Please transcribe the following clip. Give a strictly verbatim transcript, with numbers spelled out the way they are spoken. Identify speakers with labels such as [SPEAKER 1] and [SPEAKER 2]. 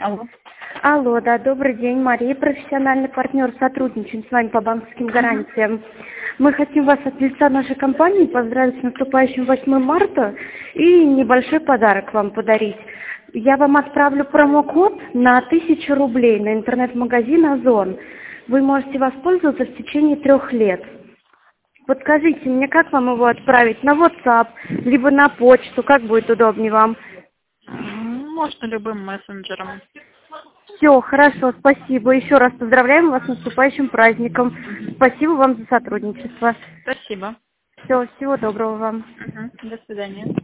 [SPEAKER 1] Алло.
[SPEAKER 2] Алло, да, добрый день, Мария, профессиональный партнер, сотрудничаем с вами по банковским гарантиям. Мы хотим вас от лица нашей компании поздравить с наступающим восьмым марта и небольшой подарок вам подарить. Я вам отправлю промокод на тысячу рублей на интернет-магазин «Озон». Вы можете воспользоваться в течение трех лет. Вот скажите мне, как вам его отправить? На WhatsApp, либо на почту, как будет удобнее вам?
[SPEAKER 1] Можно любым мессенджером.
[SPEAKER 2] Все, хорошо, спасибо. Еще раз поздравляем вас с наступающим праздником. Спасибо вам за сотрудничество.
[SPEAKER 1] Спасибо.
[SPEAKER 2] Все, всего доброго вам.
[SPEAKER 1] Угу. До свидания.